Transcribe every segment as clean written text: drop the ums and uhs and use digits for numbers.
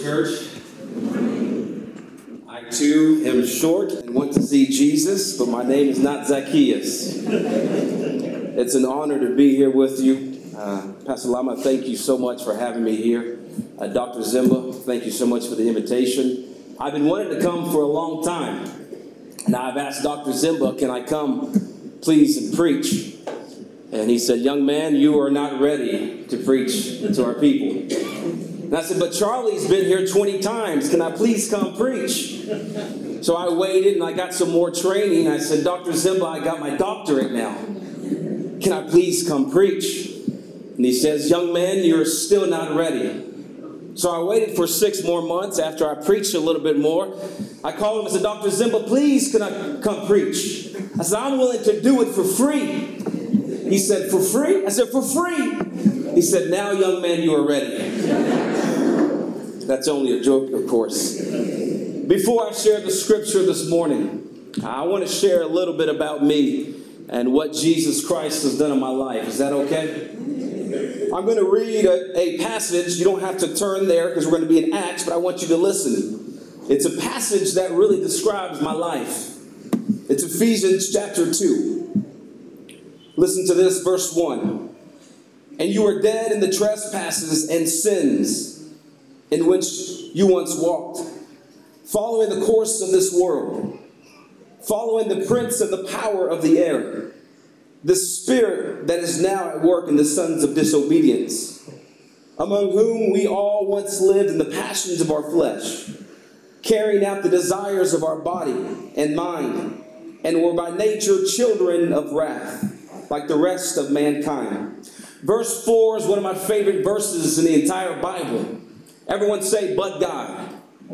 church. I too am short and want to see Jesus, but my name is not Zacchaeus. It's an honor to be here with you. Pastor Lama, thank you so much for having me here. Dr. Zimba, thank you so much for the invitation. I've been wanting to come for a long time. Now I've asked Dr. Zimba, can I come please and preach? And he said, young man, you are not ready to preach to our people. And I said, but Charlie's been here 20 times. Can I please come preach? So I waited and I got some more training. I said, Dr. Zimba, I got my doctorate now. Can I please come preach? And he says, young man, you're still not ready. So I waited for 6 more months after I preached a little bit more. I called him and said, Dr. Zimba, please can I come preach? I said, I'm willing to do it for free. He said, for free? I said, for free. He said, now, young man, you are ready. That's only a joke, of course. Before I share the scripture this morning, I want to share a little bit about me and what Jesus Christ has done in my life. Is that okay? I'm going to read a passage. You don't have to turn there because we're going to be in Acts, but I want you to listen. It's a passage that really describes my life. It's Ephesians chapter 2. Listen to this, verse 1. And you were dead in the trespasses and sins in which you once walked, following the course of this world, following the prince of the power of the air, the spirit that is now at work in the sons of disobedience, among whom we all once lived in the passions of our flesh, carrying out the desires of our body and mind, and were by nature children of wrath, like the rest of mankind. Verse 4 is one of my favorite verses in the entire Bible. Everyone say, but God.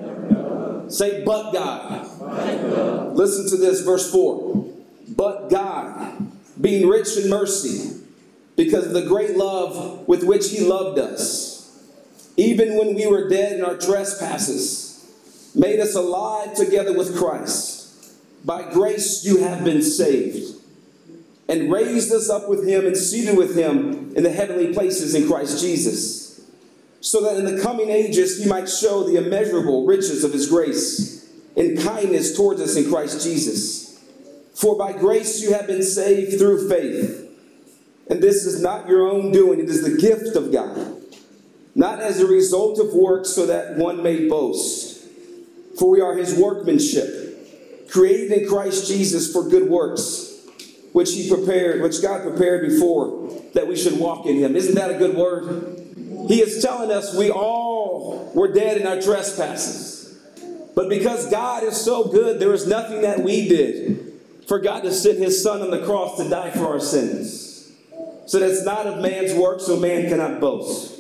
Say, but God. Listen to this, verse 4. But God, being rich in mercy, because of the great love with which he loved us, even when we were dead in our trespasses, made us alive together with Christ. By grace you have been saved, and raised us up with him and seated with him in the heavenly places in Christ Jesus, so that in the coming ages he might show the immeasurable riches of his grace and kindness towards us in Christ Jesus. For by grace you have been saved through faith. And this is not your own doing, it is the gift of God, not as a result of works so that one may boast. For we are his workmanship, created in Christ Jesus for good works, which God prepared before that we should walk in him. Isn't that a good word? He is telling us we all were dead in our trespasses. But because God is so good, there is nothing that we did for God to send his son on the cross to die for our sins. So that's not of man's work, so man cannot boast.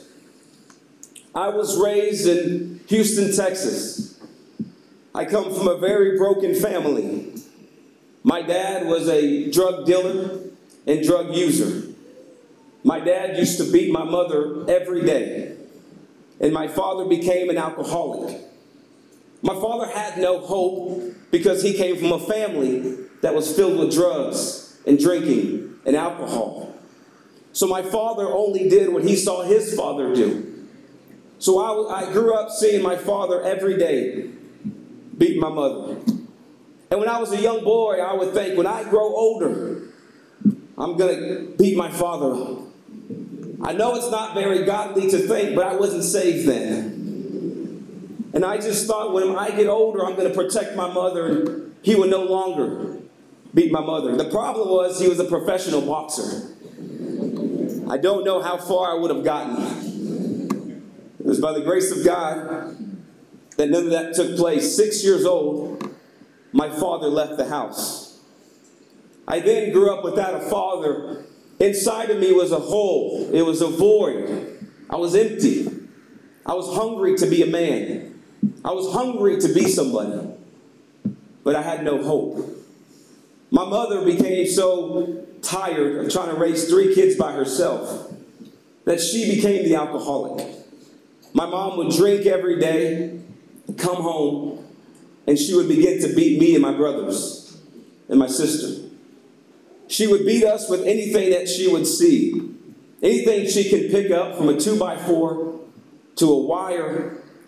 I was raised in Houston, Texas. I come from a very broken family. My dad was a drug dealer and drug user. My dad used to beat my mother every day. And my father became an alcoholic. My father had no hope because he came from a family that was filled with drugs and drinking and alcohol. So my father only did what he saw his father do. So I grew up seeing my father every day beat my mother. And when I was a young boy, I would think, when I grow older, I'm going to beat my father up. I know it's not very godly to think, but I wasn't saved then. And I just thought, when I get older, I'm going to protect my mother, and he would no longer beat my mother. The problem was he was a professional boxer. I don't know how far I would have gotten. It was by the grace of God that none of that took place. 6 years old, my father left the house. I then grew up without a father. Inside of me was a hole. It was a void. I was empty. I was hungry to be a man. I was hungry to be somebody. But I had no hope. My mother became so tired of trying to raise 3 kids by herself that she became the alcoholic. My mom would drink every day, come home, and she would begin to beat me and my brothers and my sister. She would beat us with anything that she would see. Anything she could pick up, from a 2x4 to a wire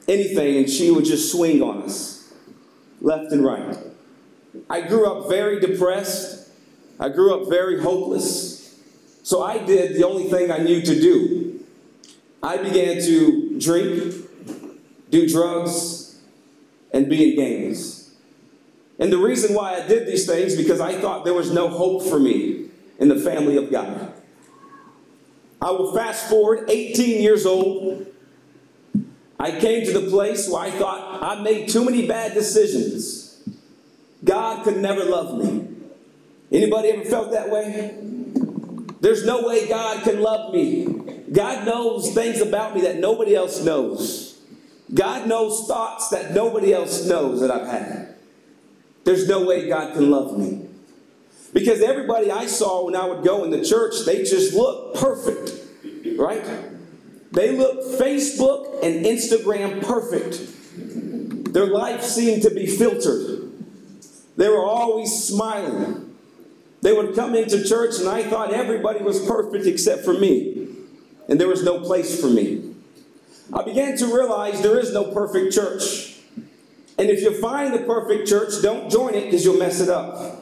anything, and she would just swing on us, left and right. I grew up very depressed. I grew up very hopeless. So I did the only thing I knew to do. I began to drink, do drugs, and be in gangs. And the reason why I did these things, because I thought there was no hope for me in the family of God. I will fast forward 18 years old. I came to the place where I thought I made too many bad decisions. God could never love me. Anybody ever felt that way? There's no way God can love me. God knows things about me that nobody else knows. God knows thoughts that nobody else knows that I've had. There's no way God can love me. Because everybody I saw when I would go in the church, they just looked perfect, right? They looked Facebook and Instagram perfect. Their life seemed to be filtered. They were always smiling. They would come into church and I thought everybody was perfect except for me. And there was no place for me. I began to realize there is no perfect church. And if you find the perfect church, don't join it because you'll mess it up.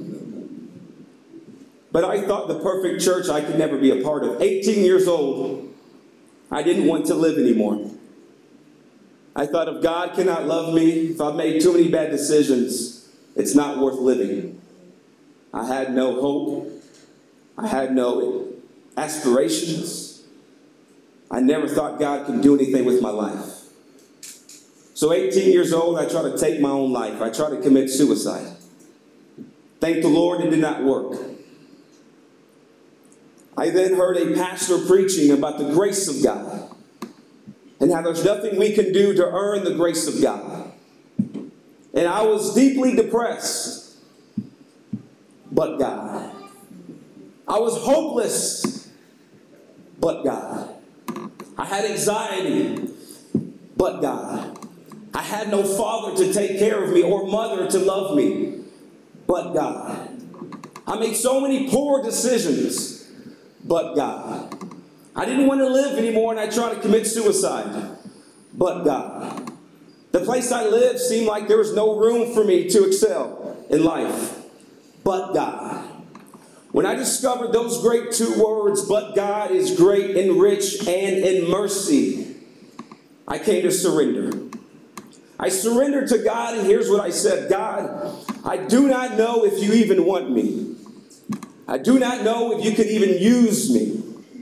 But I thought the perfect church I could never be a part of. 18 years old, I didn't want to live anymore. I thought if God cannot love me, if I've made too many bad decisions, it's not worth living. I had no hope. I had no aspirations. I never thought God could do anything with my life. So 18 years old, I tried to take my own life. I tried to commit suicide. Thank the Lord, it did not work. I then heard a pastor preaching about the grace of God and how there's nothing we can do to earn the grace of God. And I was deeply depressed, but God. I was hopeless, but God. I had anxiety, but God. I had no father to take care of me or mother to love me, but God. I made so many poor decisions, but God. I didn't want to live anymore and I tried to commit suicide, but God. The place I lived seemed like there was no room for me to excel in life, but God. When I discovered those great two words, but God is great and rich and in mercy, I came to surrender. I surrendered to God, and here's what I said. God, I do not know if you even want me. I do not know if you could even use me.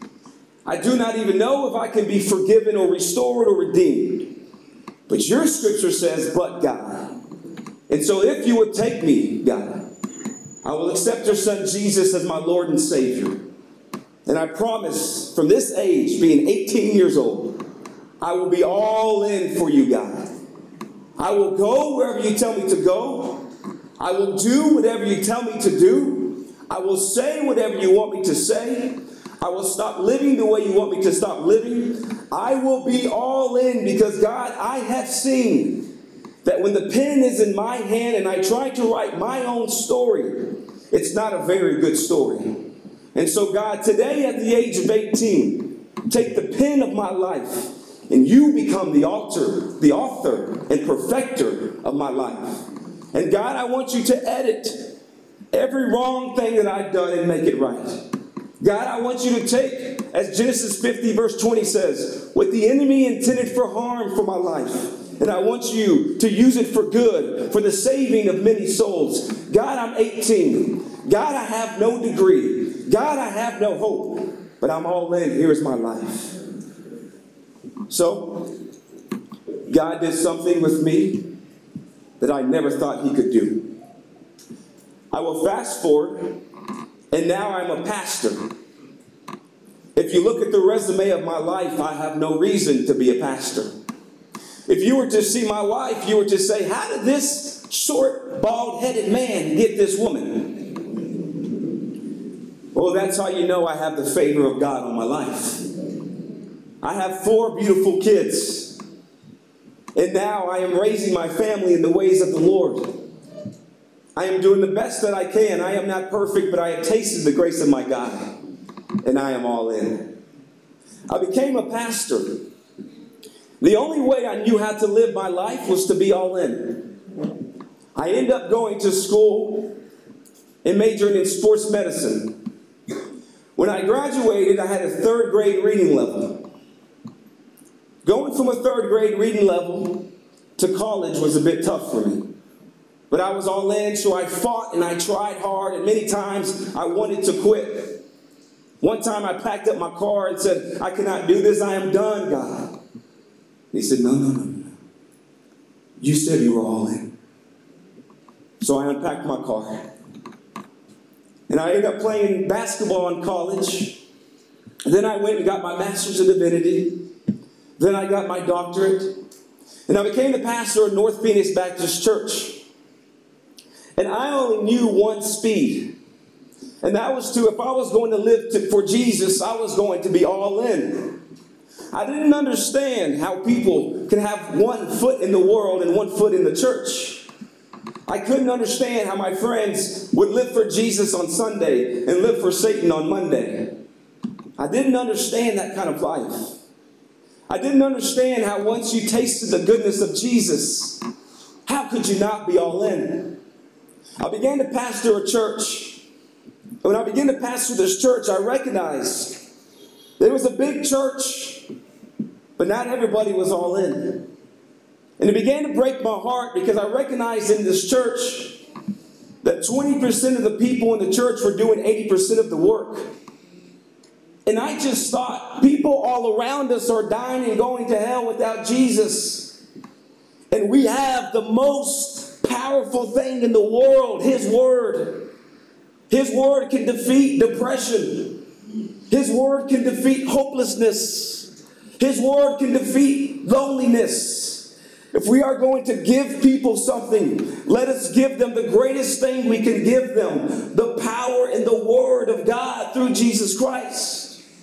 I do not even know if I can be forgiven or restored or redeemed. But your scripture says, but God. And so if you would take me, God, I will accept your son Jesus as my Lord and Savior. And I promise from this age, being 18 years old, I will be all in for you, God. I will go wherever you tell me to go. I will do whatever you tell me to do. I will say whatever you want me to say. I will stop living the way you want me to stop living. I will be all in because, God, I have seen that when the pen is in my hand and I try to write my own story, it's not a very good story. And so, God, today at the age of 18, take the pen of my life and you become the author and perfecter of my life. And God, I want you to edit every wrong thing that I've done and make it right. God, I want you to take, as Genesis 50 verse 20 says, what the enemy intended for harm for my life. And I want you to use it for good, for the saving of many souls. God, I'm 18. God, I have no degree. God, I have no hope. But I'm all in. Here's my life. So, God did something with me that I never thought he could do. I will fast forward, and now I'm a pastor. If you look at the resume of my life, I have no reason to be a pastor. If you were to see my wife, you were to say, how did this short, bald-headed man get this woman? Well, that's how you know I have the favor of God on my life. I have 4 beautiful kids. And now I am raising my family in the ways of the Lord. I am doing the best that I can. I am not perfect, but I have tasted the grace of my God. And I am all in. I became a pastor. The only way I knew how to live my life was to be all in. I ended up going to school and majoring in sports medicine. When I graduated, I had a third grade reading level. Going from a third grade reading level to college was a bit tough for me. But I was all in, so I fought and I tried hard, and many times I wanted to quit. One time I packed up my car and said, I cannot do this, I am done, God. He said, no. You said you were all in. So I unpacked my car. And I ended up playing basketball in college. And then I went and got my master's in divinity. Then I got my doctorate. And I became the pastor of North Phoenix Baptist Church. And I only knew one speed. And that was to, if I was going to live for Jesus, I was going to be all in. I didn't understand how people can have one foot in the world and one foot in the church. I couldn't understand how my friends would live for Jesus on Sunday and live for Satan on Monday. I didn't understand that kind of life. I didn't understand how once you tasted the goodness of Jesus, how could you not be all in? I began to pastor a church. And when I began to pastor this church, I recognized that it was a big church, but not everybody was all in. And it began to break my heart because I recognized in this church that 20% of the people in the church were doing 80% of the work. And I just thought, people all around us are dying and going to hell without Jesus. And we have the most powerful thing in the world, His Word. His Word can defeat depression. His Word can defeat hopelessness. His Word can defeat loneliness. If we are going to give people something, let us give them the greatest thing we can give them, the power and the Word of God through Jesus Christ.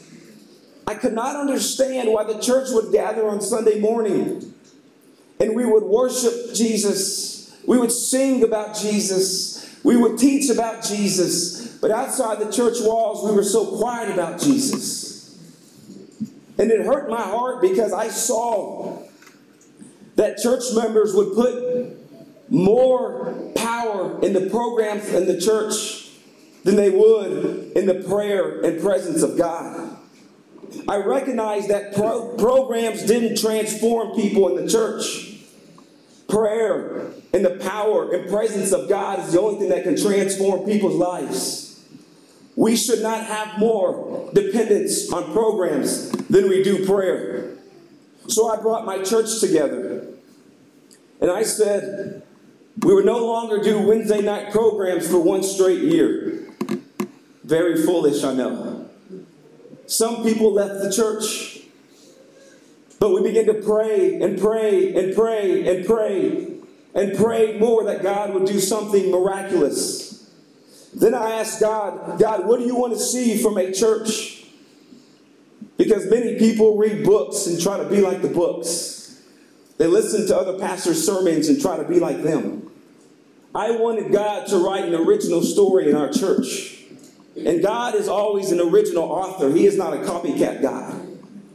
I could not understand why the church would gather on Sunday morning and we would worship Jesus. We would sing about Jesus. We would teach about Jesus. But outside the church walls, we were so quiet about Jesus. And it hurt my heart because I saw that church members would put more power in the programs in the church than they would in the prayer and presence of God. I recognized that programs didn't transform people in the church. Prayer and the power and presence of God is the only thing that can transform people's lives. We should not have more dependence on programs than we do prayer. So I brought my church together. And I said, we would no longer do Wednesday night programs for one straight year. Very foolish, I know. Some people left the church. But we began to pray and pray and pray and pray and pray more that God would do something miraculous. Then I asked God, what do you want to see from a church? Because many people read books and try to be like the books. They listen to other pastors' sermons and try to be like them. I wanted God to write an original story in our church. And God is always an original author. He is not a copycat God.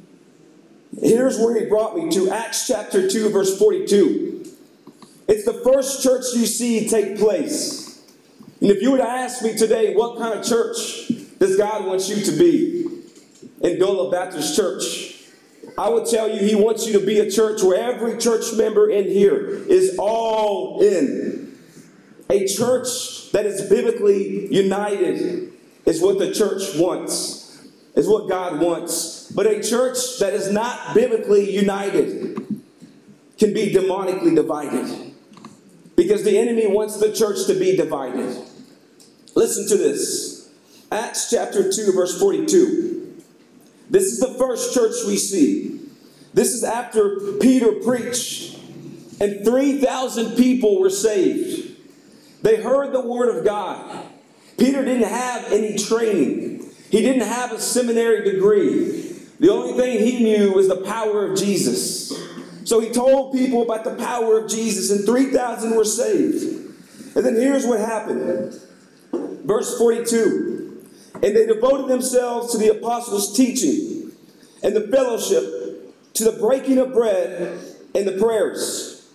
Here's where He brought me to, Acts chapter 2, verse 42. It's the first church you see take place. And if you were to ask me today, what kind of church does God want you to be in Gola Baptist Church? I would tell you He wants you to be a church where every church member in here is all in. A church that is biblically united is what the church wants, is what God wants. But a church that is not biblically united can be demonically divided. Because the enemy wants the church to be divided. Listen to this. Acts chapter 2, verse 42. This is the first church we see. This is after Peter preached and 3,000 people were saved. They heard the word of God. Peter didn't have any training. He didn't have a seminary degree. The only thing he knew was the power of Jesus. So he told people about the power of Jesus, and 3,000 were saved. And then here's what happened. Verse 42. And they devoted themselves to the apostles' teaching and the fellowship, to the breaking of bread and the prayers.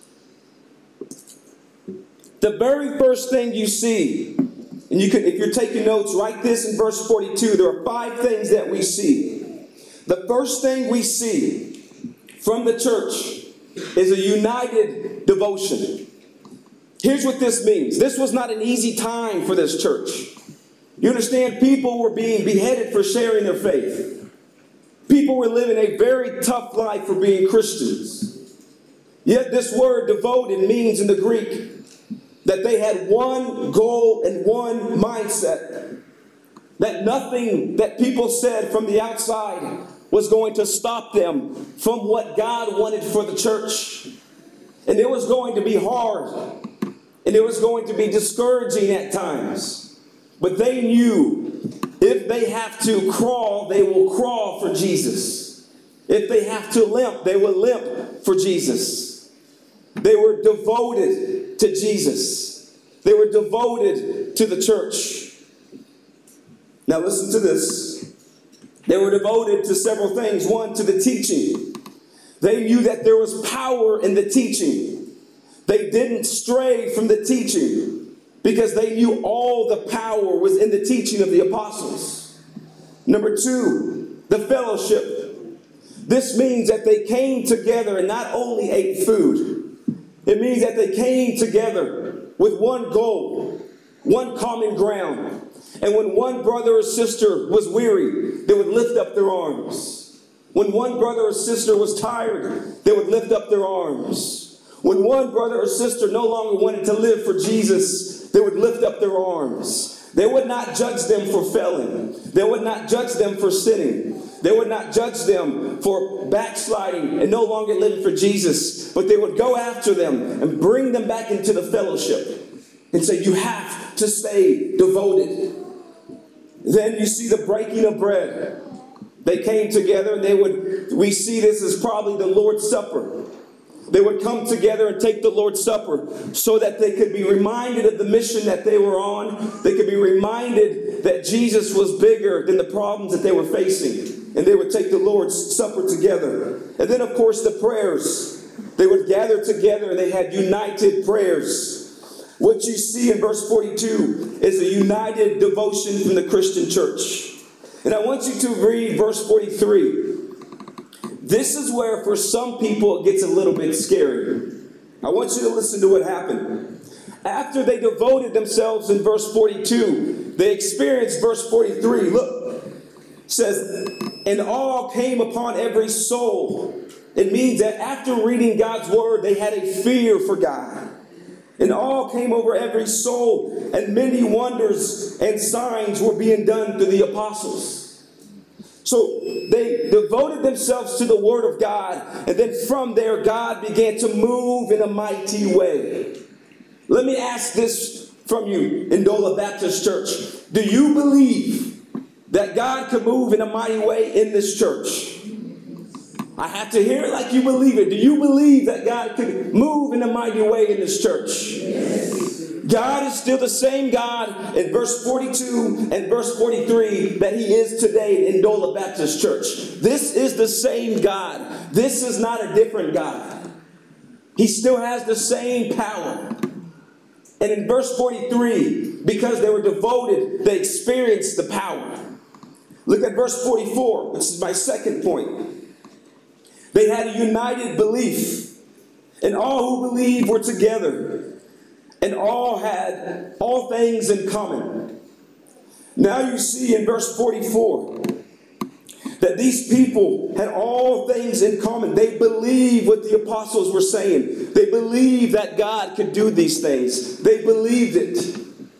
The very first thing you see, and if you're taking notes, write this in verse 42. There are 5 things that we see. The first thing we see from the church is a united devotion. Here's what this means. This was not an easy time for this church. You understand, people were being beheaded for sharing their faith. People were living a very tough life for being Christians. Yet this word devoted means in the Greek that they had one goal and one mindset. That nothing that people said from the outside was going to stop them from what God wanted for the church. And it was going to be hard. And it was going to be discouraging at times. But they knew if they have to crawl, they will crawl for Jesus. If they have to limp, they will limp for Jesus. They were devoted to Jesus. They were devoted to the church. Now listen to this. They were devoted to several things. One, to the teaching. They knew that there was power in the teaching. They didn't stray from the teaching because they knew all the power was in the teaching of the apostles. Number 2, the fellowship. This means that they came together and not only ate food. It means that they came together with one goal, one common ground. And when one brother or sister was weary, they would lift up their arms. When one brother or sister was tired, they would lift up their arms. When one brother or sister no longer wanted to live for Jesus, they would lift up their arms. They would not judge them for failing. They would not judge them for sinning. They would not judge them for backsliding and no longer living for Jesus. But they would go after them and bring them back into the fellowship and say, you have to stay devoted. Then you see the breaking of bread. They came together and we see this as probably the Lord's Supper. They would come together and take the Lord's Supper so that they could be reminded of the mission that they were on. They could be reminded that Jesus was bigger than the problems that they were facing. And they would take the Lord's Supper together. And then, of course, the prayers. They would gather together and they had united prayers. What you see in verse 42 is a united devotion from the Christian church. And I want you to read verse 43. This is where, for some people, it gets a little bit scary. I want you to listen to what happened. After they devoted themselves in verse 42, they experienced verse 43. Look, it says, and all came upon every soul. It means that after reading God's word, they had a fear for God. And all came over every soul, and many wonders and signs were being done through the apostles. So they devoted themselves to the word of God, and then from there, God began to move in a mighty way. Let me ask this from you, Ndola Baptist Church. Do you believe that God can move in a mighty way in this church? I have to hear it like you believe it. Do you believe that God could move in a mighty way in this church? Yes. God is still the same God in verse 42 and verse 43 that he is today in Ndola Baptist Church. This is the same God. This is not a different God. He still has the same power. And in verse 43, because they were devoted, they experienced the power. Look at verse 44. This is my second point. They had a united belief, and all who believed were together, and all had all things in common. Now you see in verse 44 that these people had all things in common. They believed what the apostles were saying. They believed that God could do these things. They believed it.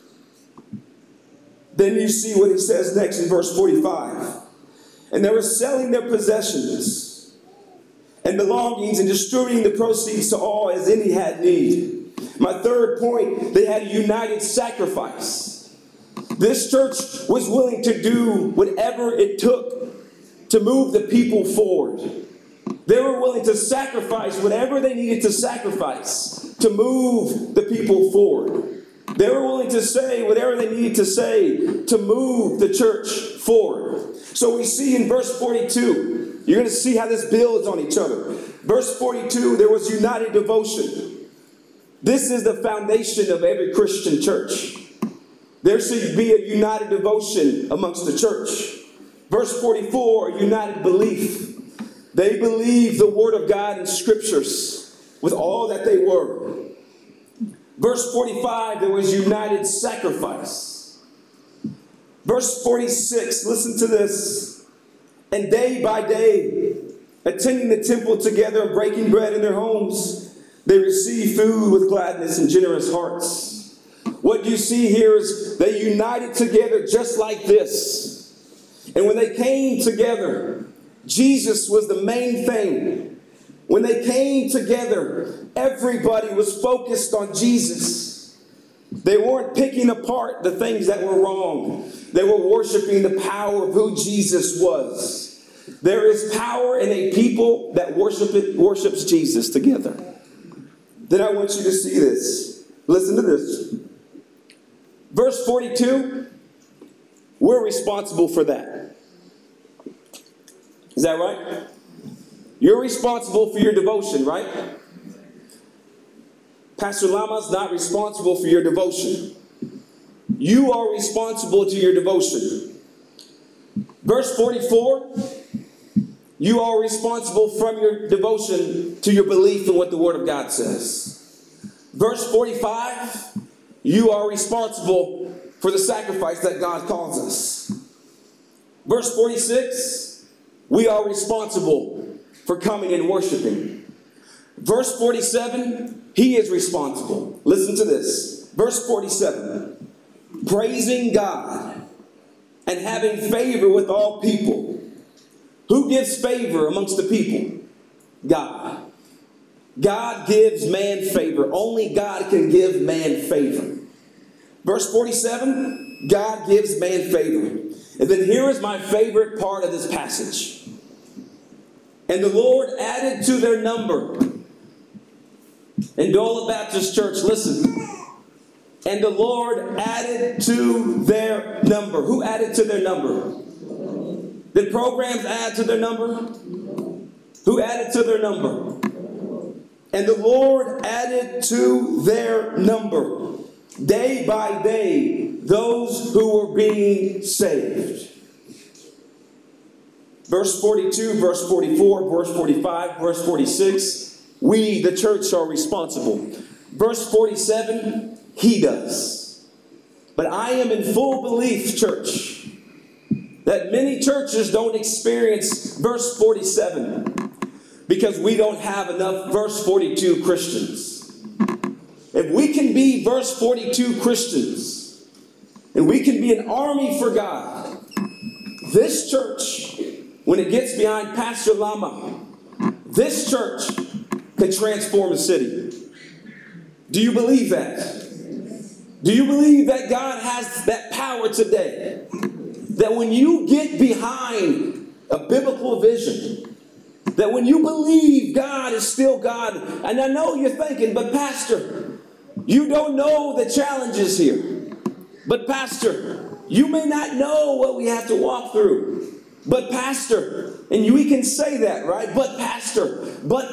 Then you see what he says next in verse 45. And they were selling their possessions and belongings and distributing the proceeds to all as any had need. My third point, they had a united sacrifice. This church was willing to do whatever it took to move the people forward. They were willing to sacrifice whatever they needed to sacrifice to move the people forward. They were willing to say whatever they needed to say to move the church forward. So we see in verse 42 You're going to see how this builds on each other. Verse 42, there was united devotion. This is the foundation of every Christian church. There should be a united devotion amongst the church. Verse 44, united belief. They believed the word of God and scriptures with all that they were. Verse 45, there was united sacrifice. Verse 46, listen to this. And day by day, attending the temple together and breaking bread in their homes, they received food with gladness and generous hearts. What you see here is they united together just like this. And when they came together, Jesus was the main thing. When they came together, everybody was focused on Jesus. They weren't picking apart the things that were wrong. They were worshiping the power of who Jesus was. There is power in a people that worships Jesus together. Then I want you to see this. Listen to this. Verse 42, we're responsible for that. Is that right? You're responsible for your devotion, right? Pastor Lama's not responsible for your devotion. You are responsible to your devotion. Verse 44, you are responsible from your devotion to your belief in what the Word of God says. Verse 45, you are responsible for the sacrifice that God calls us. Verse 46, we are responsible for coming and worshiping. Verse 47, he is responsible. Listen to this. Verse 47, praising God and having favor with all people. Who gives favor amongst the people? God. God gives man favor. Only God can give man favor. Verse 47, God gives man favor. And then here is my favorite part of this passage. And the Lord added to their number. Ndola Baptist Church, listen. And the Lord added to their number. Who added to their number? Did programs add to their number? Who added to their number? And the Lord added to their number, day by day, those who were being saved. Verse 42, verse 44, verse 45, verse 46, we, the church, are responsible. Verse 47, he does. But I am in full belief, church, that many churches don't experience verse 47 because we don't have enough verse 42 Christians. If we can be verse 42 Christians, and we can be an army for God, this church, when it gets behind Pastor Lama, this church can transform a city. Do you believe that? Do you believe that God has that power today? That when you get behind a biblical vision, that when you believe God is still God, and I know you're thinking, but Pastor, you don't know the challenges here. But Pastor, you may not know what we have to walk through. But Pastor, and we can say that, right? But Pastor,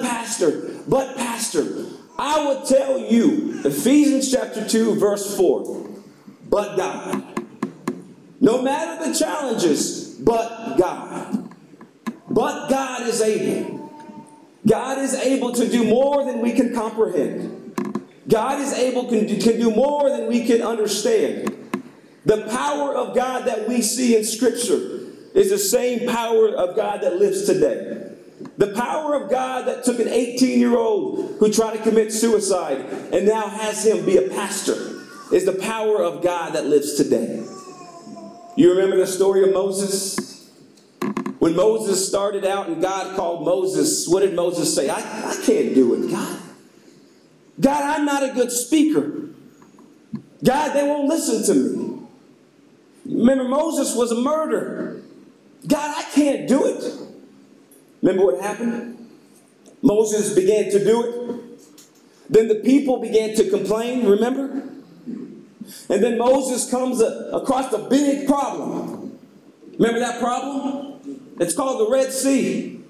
I would tell you, Ephesians chapter 2, verse 4, but God. No matter the challenges, but God. But God is able. God is able to do more than we can comprehend. God is able can do more than we can understand. The power of God that we see in Scripture is the same power of God that lives today. The power of God that took an 18-year-old who tried to commit suicide and now has him be a pastor is the power of God that lives today. You remember the story of Moses? When Moses started out and God called Moses, what did Moses say? I can't do it, God. God, I'm not a good speaker. God, they won't listen to me. Remember, Moses was a murderer. God, I can't do it. Remember what happened? Moses began to do it. Then the people began to complain, remember? And then Moses comes across the big problem. Remember that problem? It's called the Red Sea.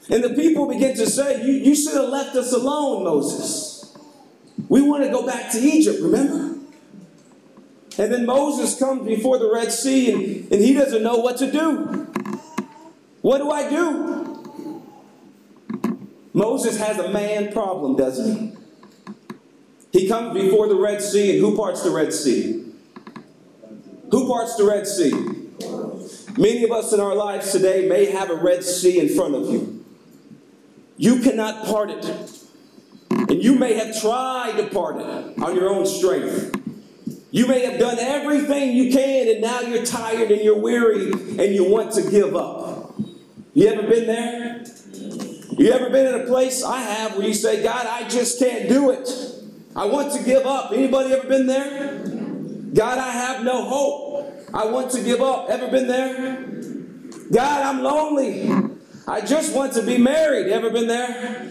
And the people begin to say, you should have left us alone, Moses. We want to go back to Egypt, remember? And then Moses comes before the Red Sea and he doesn't know what to do. What do I do? Moses has a man problem, doesn't he? He comes before the Red Sea, and who parts the Red Sea? Who parts the Red Sea? Many of us in our lives today may have a Red Sea in front of you. You cannot part it. And you may have tried to part it on your own strength. You may have done everything you can, and now you're tired and you're weary and you want to give up. You ever been there? You ever been in a place, I have, where you say, God, I just can't do it. I want to give up. Anybody ever been there? God, I have no hope. I want to give up. Ever been there? God, I'm lonely. I just want to be married. Ever been there?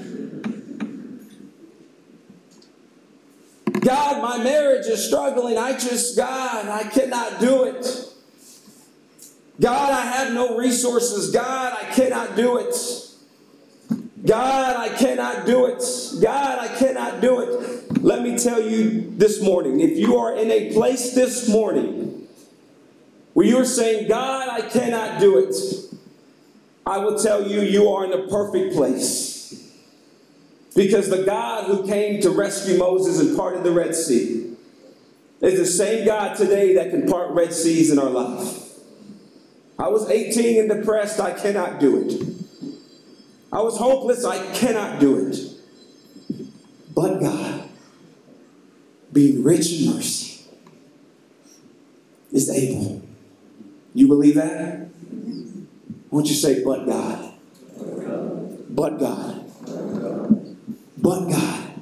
God, my marriage is struggling. God, I cannot do it. God, I have no resources. God, I cannot do it. God, I cannot do it. God, I cannot do it. Let me tell you this morning, if you are in a place this morning where you're saying, God, I cannot do it, I will tell you, you are in the perfect place. Because the God who came to rescue Moses and parted the Red Sea is the same God today that can part Red Seas in our life. I was 18 and depressed. I cannot do it. I was hopeless. I cannot do it. But God, being rich in mercy, is able. You believe that? Won't you say, but God? But God. But God.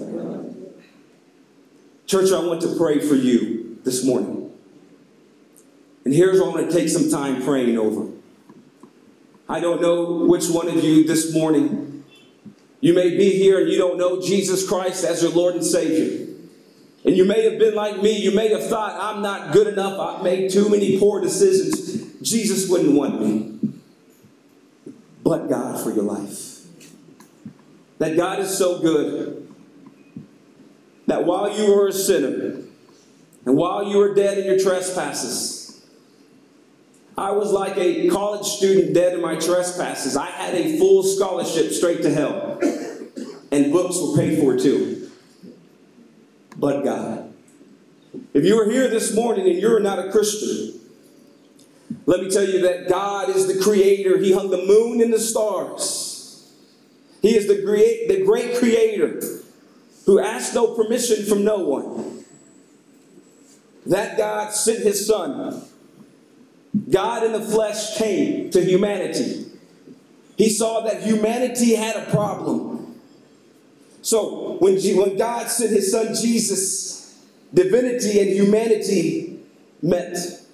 Church, I want to pray for you this morning. And here's what I'm going to take some time praying over. I don't know which one of you this morning, you may be here and you don't know Jesus Christ as your Lord and Savior. And you may have been like me. You may have thought, I'm not good enough. I've made too many poor decisions. Jesus wouldn't want me. But God for your life. That God is so good that while you were a sinner and while you were dead in your trespasses, I was like a college student dead in my trespasses. I had a full scholarship straight to hell. And books were paid for too. But God. If you are here this morning and you're not a Christian, let me tell you that God is the creator. He hung the moon and the stars. He is the great creator who asked no permission from no one. That God sent his son. God in the flesh came to humanity. He saw that humanity had a problem. So when God sent his son Jesus, divinity and humanity met.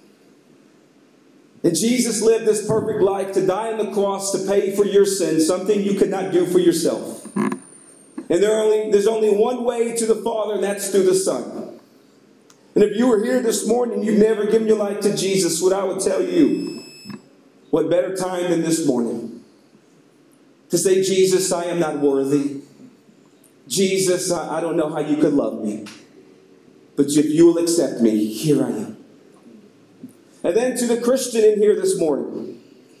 And Jesus lived this perfect life to die on the cross to pay for your sins, something you could not do for yourself. And there's only one way to the Father, and that's through the Son. And if you were here this morning and you've never given your life to Jesus, what I would tell you, what better time than this morning to say, Jesus, I am not worthy. Jesus, I don't know how you could love me. But if you will accept me, here I am. And then to the Christian in here this morning.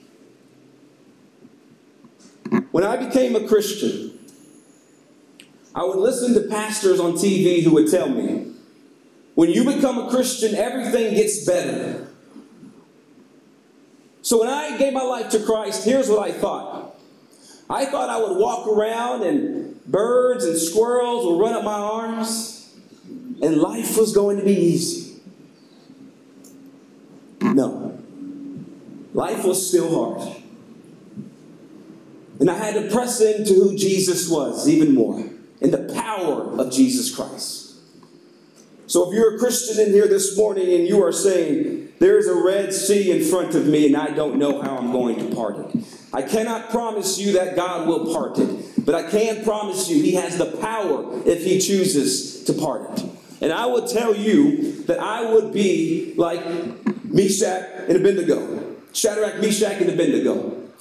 When I became a Christian, I would listen to pastors on TV who would tell me, when you become a Christian, everything gets better. So when I gave my life to Christ, here's what I thought. I thought I would walk around and birds and squirrels would run up my arms and life was going to be easy. No. Life was still hard. And I had to press into who Jesus was even more. And the power of Jesus Christ. So if you're a Christian in here this morning and you are saying, there's a Red Sea in front of me and I don't know how I'm going to part it. I cannot promise you that God will part it. But I can promise you he has the power if he chooses to part it. And I will tell you that I would be like Meshach and Abednego. Shadrach, Meshach, and Abednego.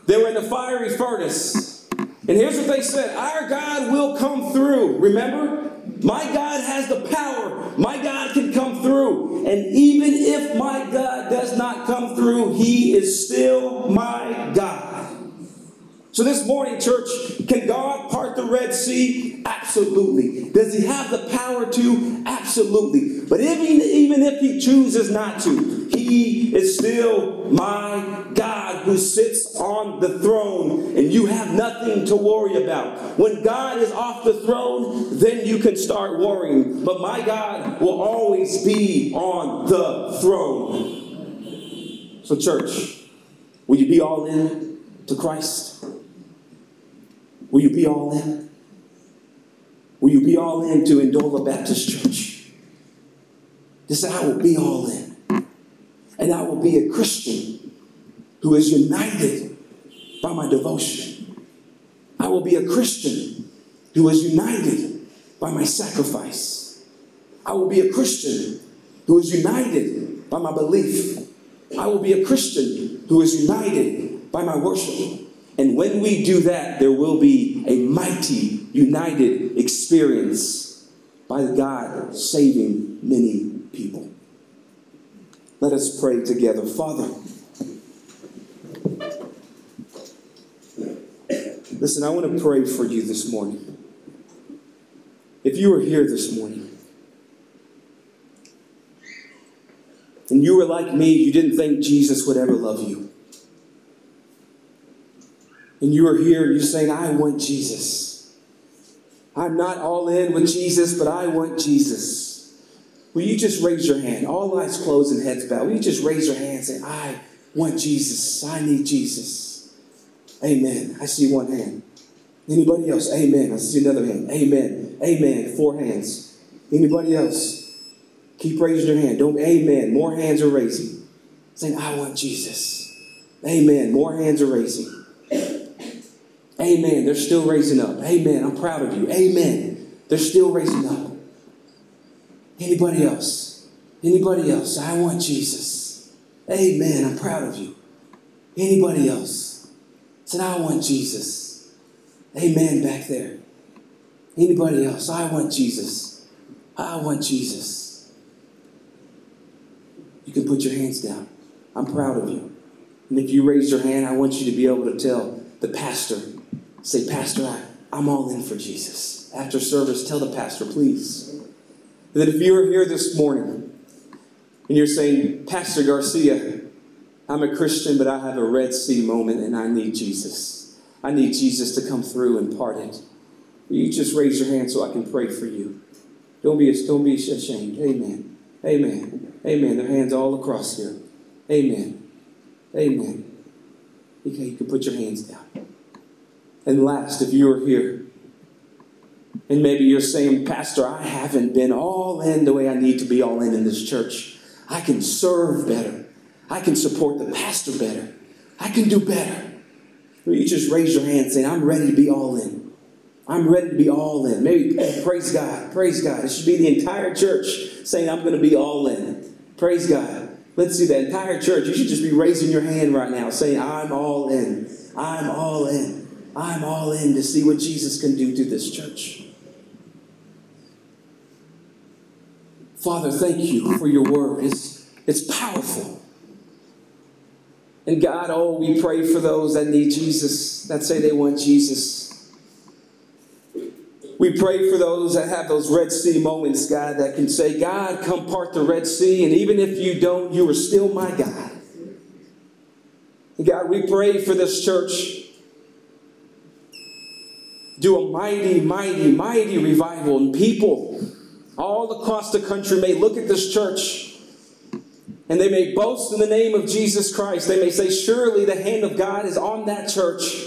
They were in the fiery furnace. And here's what they said. Our God will come through. Remember? My God has the power. My God can come through. And even if my God does not come through, He is still my God. So this morning, church, can God part the Red Sea? Absolutely. Does He have the power to? Absolutely. But even if He chooses not to, He is still my God who sits on the throne, and you have nothing to worry about. When God is off the throne, then you can start worrying. But my God will always be on the throne. So church, will you be all in to Christ? Will you be all in? Will you be all in to Ndola Baptist Church? Just say, I will be all in. And I will be a Christian who is united by my devotion. I will be a Christian who is united by my sacrifice. I will be a Christian who is united by my belief. I will be a Christian who is united by my worship. And when we do that, there will be a mighty, united experience by God saving many people. Let us pray together. Father, listen, I want to pray for you this morning. If you are here this morning, and you were like me, you didn't think Jesus would ever love you. And you are here, you're saying, I want Jesus. I'm not all in with Jesus, but I want Jesus. Will you just raise your hand? All eyes closed and heads bowed. Will you just raise your hand and say, I want Jesus. I need Jesus. Amen. I see one hand. Anybody else? Amen. I see another hand. Amen. Amen. 4 hands. Anybody else? Keep raising your hand. Don't. Amen. More hands are raising. Saying, I want Jesus. Amen. More hands are raising. Amen. They're still raising up. Amen. I'm proud of you. Amen. They're still raising up. Anybody else? Anybody else? I want Jesus. Amen. I'm proud of you. Anybody else? Said, I want Jesus. Amen. Back there. Anybody else? I want Jesus. I want Jesus. You can put your hands down. I'm proud of you. And if you raise your hand, I want you to be able to tell the pastor, say, Pastor, I'm all in for Jesus. After service, tell the pastor, please. That if you're here this morning and you're saying, Pastor Garcia, I'm a Christian, but I have a Red Sea moment and I need Jesus. I need Jesus to come through and part it. Will you just raise your hand so I can pray for you? Don't be ashamed. Amen. Amen. Amen. Their hands all across here. Amen. Amen. Okay, you can put your hands down. And last, if you are here, and maybe you're saying, Pastor, I haven't been all in the way I need to be all in this church. I can serve better. I can support the pastor better. I can do better. Will you just raise your hand saying, I'm ready to be all in. I'm ready to be all in. Maybe, praise God. Praise God. It should be the entire church saying, I'm going to be all in. Praise God. Let's see the entire church. You should just be raising your hand right now saying, I'm all in. I'm all in. I'm all in to see what Jesus can do to this church. Father, thank you for your word. It's powerful. And God, we pray for those that need Jesus, that say they want Jesus. We pray for those that have those Red Sea moments, God, that can say, God, come part the Red Sea. And even if you don't, you are still my God. And God, we pray for this church. Do a mighty, mighty, mighty revival. And people all across the country may look at this church and they may boast in the name of Jesus Christ. They may say, surely the hand of God is on that church.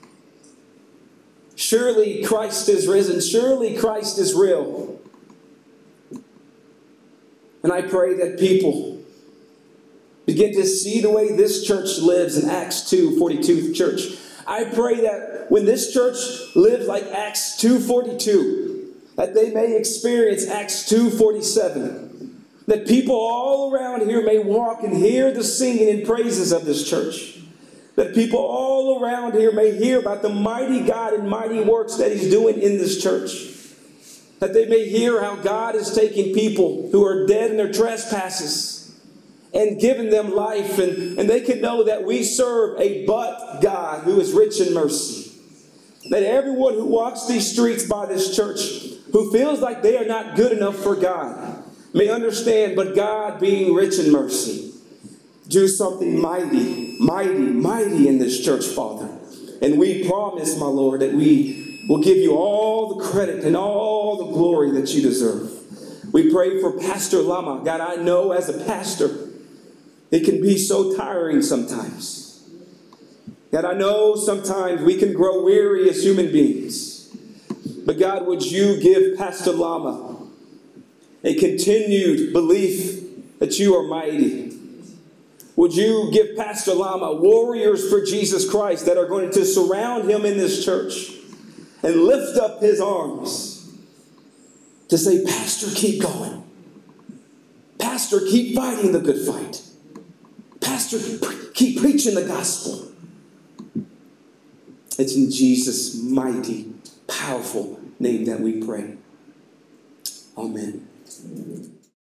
Surely Christ is risen. Surely Christ is real. And I pray that people begin to see the way this church lives in Acts 2:42 church. I pray that when this church lives like Acts 2:42, that they may experience Acts 2:47. That people all around here may walk and hear the singing and praises of this church. that people all around here may hear about the mighty God and mighty works that He's doing in this church. That they may hear how God is taking people who are dead in their trespasses and giving them life. And they can know that we serve a but God who is rich in mercy. That everyone who walks these streets by this church, who feels like they are not good enough for God, may understand, but God being rich in mercy, do something mighty, mighty, mighty in this church, Father. And we promise, my Lord, that we will give you all the credit and all the glory that you deserve. We pray for Pastor Lama. God, I know as a pastor, it can be so tiring sometimes. God, I know sometimes we can grow weary as human beings. But God, would you give Pastor Lama a continued belief that you are mighty? Would you give Pastor Lama warriors for Jesus Christ that are going to surround him in this church and lift up his arms to say, Pastor, keep going. Pastor, keep fighting the good fight. Pastor, keep preaching the gospel. It's in Jesus' mighty, powerful name that we pray. Amen.